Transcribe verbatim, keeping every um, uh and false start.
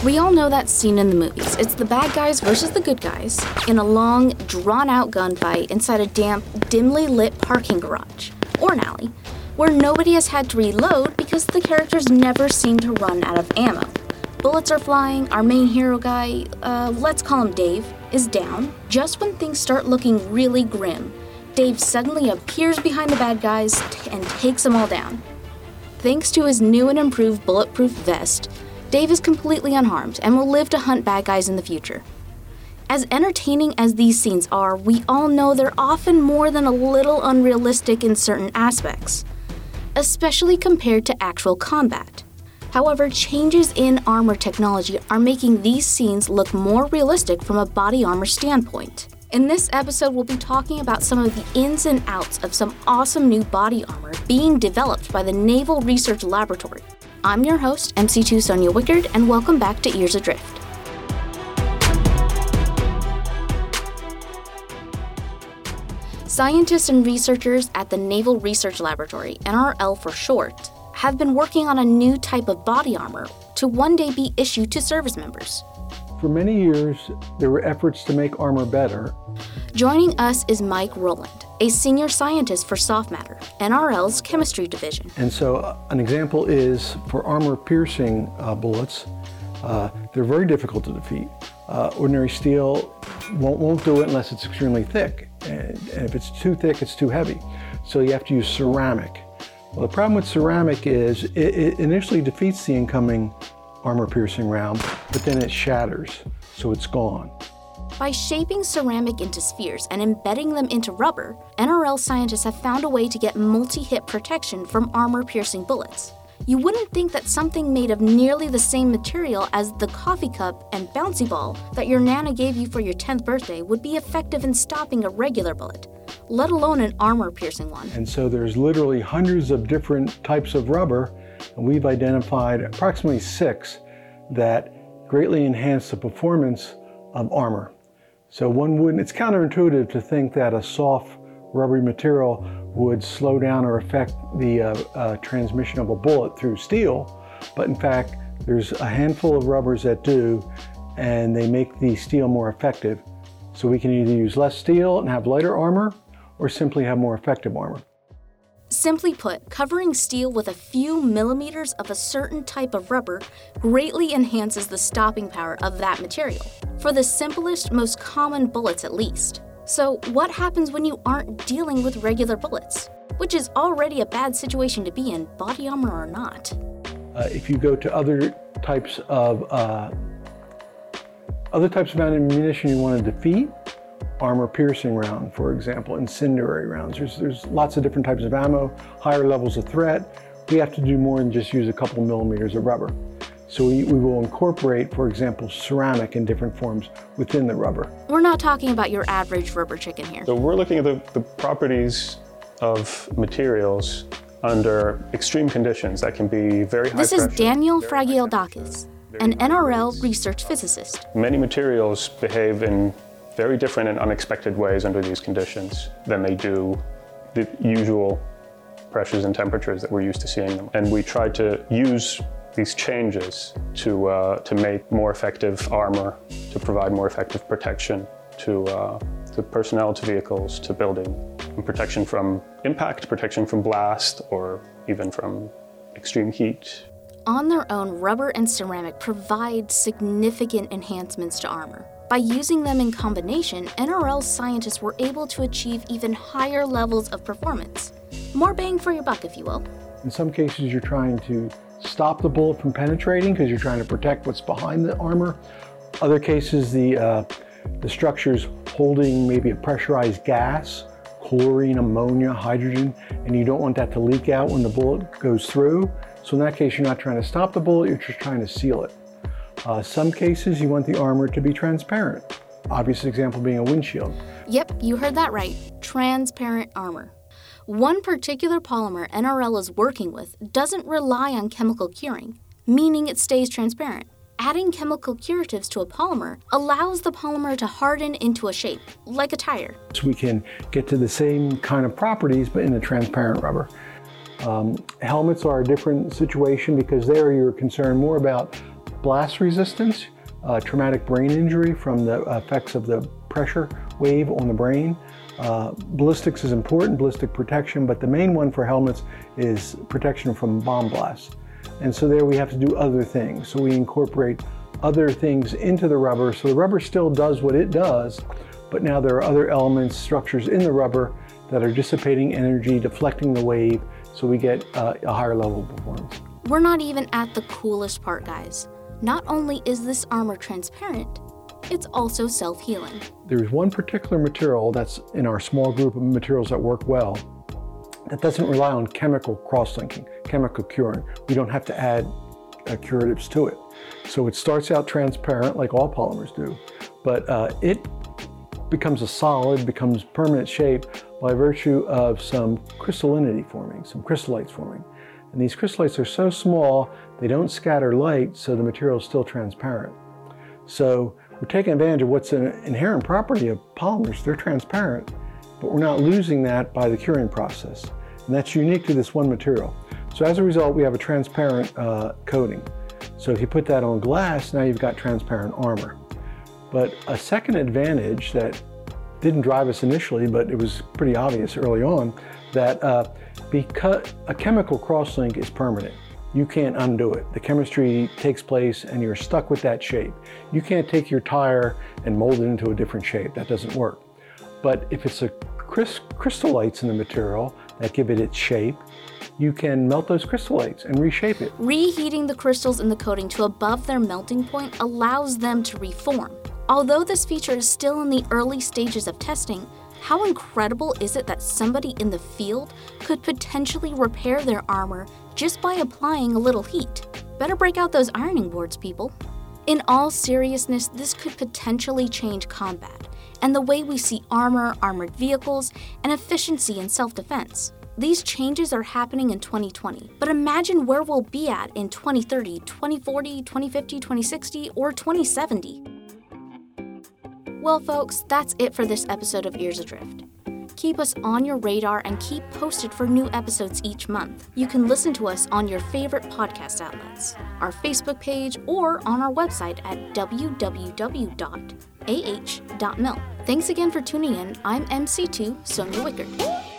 We all know that scene in the movies. It's the bad guys versus the good guys in a long, drawn-out gunfight inside a damp, dimly lit parking garage, or an alley, where nobody has had to reload because the characters never seem to run out of ammo. Bullets are flying, our main hero guy, uh, let's call him Dave, is down. Just when things start looking really grim, Dave suddenly appears behind the bad guys t- and takes them all down. Thanks to his new and improved bulletproof vest, Dave is completely unharmed and will live to hunt bad guys in the future. As entertaining as these scenes are, we all know they're often more than a little unrealistic in certain aspects, especially compared to actual combat. However, changes in armor technology are making these scenes look more realistic from a body armor standpoint. In this episode, we'll be talking about some of the ins and outs of some awesome new body armor being developed by the Naval Research Laboratory. I'm your host, M C two Sonia Wickard, and welcome back to Ears Adrift. Scientists and researchers at the Naval Research Laboratory, N R L for short, have been working on a new type of body armor to one day be issued to service members. For many years, there were efforts to make armor better. Joining us is Mike Rowland, a senior scientist for Soft Matter, N R L's chemistry division. And so uh, an example is for armor-piercing uh, bullets, uh, they're very difficult to defeat. Uh, ordinary steel won't, won't do it unless it's extremely thick. And, and if it's too thick, it's too heavy. So you have to use ceramic. Well, the problem with ceramic is it, it initially defeats the incoming armor-piercing round, but then it shatters, so it's gone. By shaping ceramic into spheres and embedding them into rubber, N R L scientists have found a way to get multi-hit protection from armor-piercing bullets. You wouldn't think that something made of nearly the same material as the coffee cup and bouncy ball that your Nana gave you for your tenth birthday would be effective in stopping a regular bullet, let alone an armor-piercing one. And so there's literally hundreds of different types of rubber, and we've identified approximately six that greatly enhance the performance of armor. So one wouldn't, it's counterintuitive to think that a soft rubbery material would slow down or affect the uh, uh, transmission of a bullet through steel, but in fact, there's a handful of rubbers that do, and they make the steel more effective. So we can either use less steel and have lighter armor, or simply have more effective armor. Simply put, covering steel with a few millimeters of a certain type of rubber greatly enhances the stopping power of that material, for the simplest, most common bullets at least. So what happens when you aren't dealing with regular bullets? Which is already a bad situation to be in, body armor or not. Uh, if you go to other types of uh, other types of ammunition you want to defeat, armor-piercing round, for example, incendiary rounds. There's, there's lots of different types of ammo, higher levels of threat. We have to do more than just use a couple millimeters of rubber. So we, we will incorporate, for example, ceramic in different forms within the rubber. We're not talking about your average rubber chicken here. So we're looking at the, the properties of materials under extreme conditions that can be very high This pressure. is Daniel Fragialdakis, an N R L research physicist. Many materials behave in very different and unexpected ways under these conditions than they do the usual pressures and temperatures that we're used to seeing them. And we try to use these changes to uh, to make more effective armor, to provide more effective protection to, uh, to personnel, to vehicles, to building, and protection from impact, protection from blast, or even from extreme heat. On their own, rubber and ceramic provide significant enhancements to armor. By using them in combination, N R L scientists were able to achieve even higher levels of performance. More bang for your buck, if you will. In some cases, you're trying to stop the bullet from penetrating because you're trying to protect what's behind the armor. Other cases, the, uh, the structure's holding maybe a pressurized gas, chlorine, ammonia, hydrogen, and you don't want that to leak out when the bullet goes through. So in that case, you're not trying to stop the bullet, you're just trying to seal it. Uh, some cases, you want the armor to be transparent. Obvious example being a windshield. Yep, you heard that right. Transparent armor. One particular polymer N R L is working with doesn't rely on chemical curing, meaning it stays transparent. Adding chemical curatives to a polymer allows the polymer to harden into a shape, like a tire. So we can get to the same kind of properties, but in a transparent rubber. Um, helmets are a different situation because there you're concerned more about blast resistance, uh, traumatic brain injury from the effects of the pressure wave on the brain. Uh, ballistics is important, ballistic protection, but the main one for helmets is protection from bomb blasts. And so there we have to do other things. So we incorporate other things into the rubber. So the rubber still does what it does, but now there are other elements, structures in the rubber that are dissipating energy, deflecting the wave, so we get uh, a higher level of performance. We're not even at the coolest part, guys. Not only is this armor transparent, it's also self-healing. There's one particular material that's in our small group of materials that work well that doesn't rely on chemical cross-linking, chemical curing. We don't have to add uh, curatives to it. So it starts out transparent like all polymers do, but uh, it becomes a solid, becomes permanent shape by virtue of some crystallinity forming, some crystallites forming. And these crystallites are so small, they don't scatter light, so the material is still transparent. So we're taking advantage of what's an inherent property of polymers. They're transparent, but we're not losing that by the curing process. And that's unique to this one material. So as a result, we have a transparent uh, coating. So if you put that on glass, now you've got transparent armor. But a second advantage that didn't drive us initially, but it was pretty obvious early on, that uh, because a chemical crosslink is permanent. You can't undo it. The chemistry takes place and you're stuck with that shape. You can't take your tire and mold it into a different shape. That doesn't work. But if it's a crystallites in the material that give it its shape, you can melt those crystallites and reshape it. Reheating the crystals in the coating to above their melting point allows them to reform. Although this feature is still in the early stages of testing, how incredible is it that somebody in the field could potentially repair their armor just by applying a little heat? Better break out those ironing boards, people. In all seriousness, this could potentially change combat and the way we see armor, armored vehicles, and efficiency in self-defense. These changes are happening in twenty twenty, but imagine where we'll be at in twenty thirty, twenty forty, twenty fifty, twenty sixty, or twenty seventy. Well, folks, that's it for this episode of Ears Adrift. Keep us on your radar and keep posted for new episodes each month. You can listen to us on your favorite podcast outlets, our Facebook page, or on our website at w w w dot a h dot mil. Thanks again for tuning in. I'm M C two, Sonia Wickard.